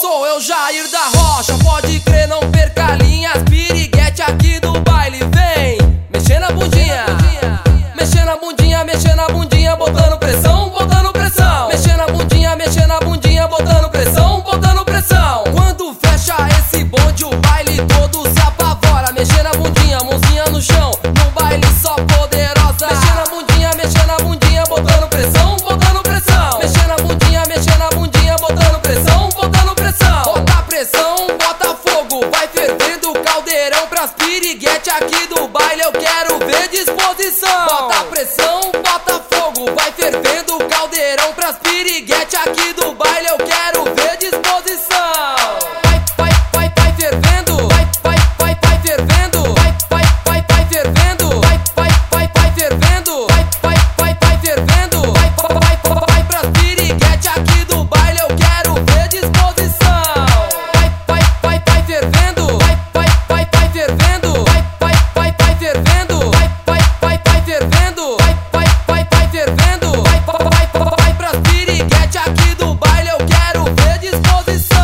Sou eu, Jair da Rocha, pode crer, não perca a linha. As piriguete aqui do baile vem mexendo a bundinha, mexendo a bundinha, mexendo a bundinha, botando pressão, botando pressão. Mexendo a bundinha, botando pressão, botando pressão. Quando fecha esse bonde, o baile todo se apavora. Mexendo a bundinha, mãozinha no chão, no baile só poderosa. Mexendo a bundinha, botando pressão, botando pressão. Mexendo a bundinha, botando pressão, botando pressão. Bota pressão, bota fogo, vai fervendo o caldeirão pras piriguete aqui do baile. Eu quero ver disposição. Bota pressão, bota fogo, vai fervendo o caldeirão pras piriguete aqui do baile. Eu quero ver disposição. Vai fervendo, vai fervendo, vai fervendo, vai fervendo, vai fervendo, vai pras piriguete aqui do baile. Eu quero ver disposição. Vai fervendo, vai fervendo, vai fervendo, vai fervendo, vai fervendo, vai pras piriguete aqui do baile. Eu quero ver disposição.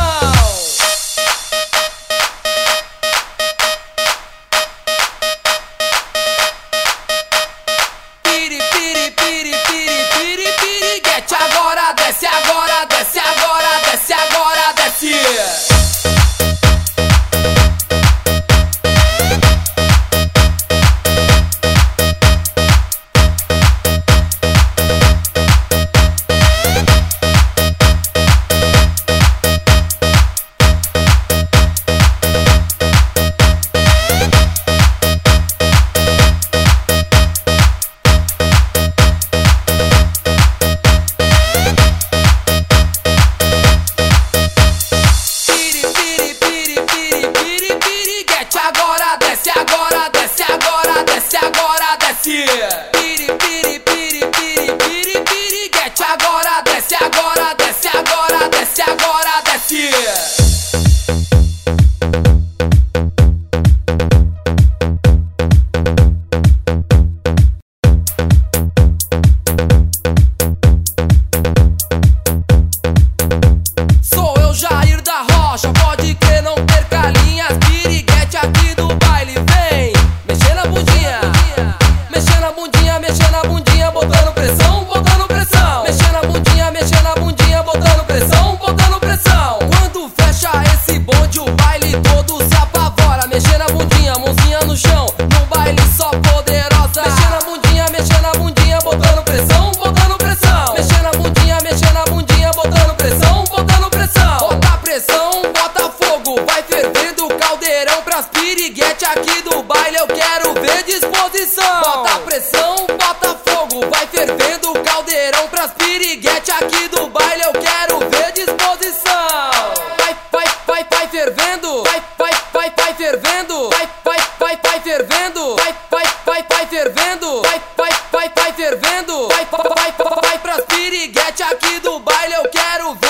Piriguete, agora desce, agora desce, agora desce, agora desce. Agora desce, agora desce, agora desce, agora desce. Piriguete, agora desce, agora desce, agora desce, agora desce. Sou eu, Jair da Rocha, pode crer, não perca a linha. As piriguete aqui do baile vem mexendo a bundinha, mexendo a bundinha, mexendo a bundinha, botando pressão, botando pressão. Mexendo a bundinha, botando pressão, botando pressão. Quando fecha esse bonde, o baile todo se apavora. Mexendo a bundinha, mãozinha no chão, no baile só poderosa. Mexendo a bundinha, botando pressão, botando pressão. Mexendo a bundinha, botando pressão, botando pressão. Bota pressão, bota fogo, vai fervendo o caldeirão pras piriguete aqui do baile. Eu quero ver disposição. Bota pressão, bota fogo, vai fervendo o caldeirão pras piriguete aqui do baile. Eu quero ver disposição. Vai fervendo, vai fervendo, vai fervendo, vai fervendo, vai fervendo, vai pras piriguete aqui do baile. Eu quero ver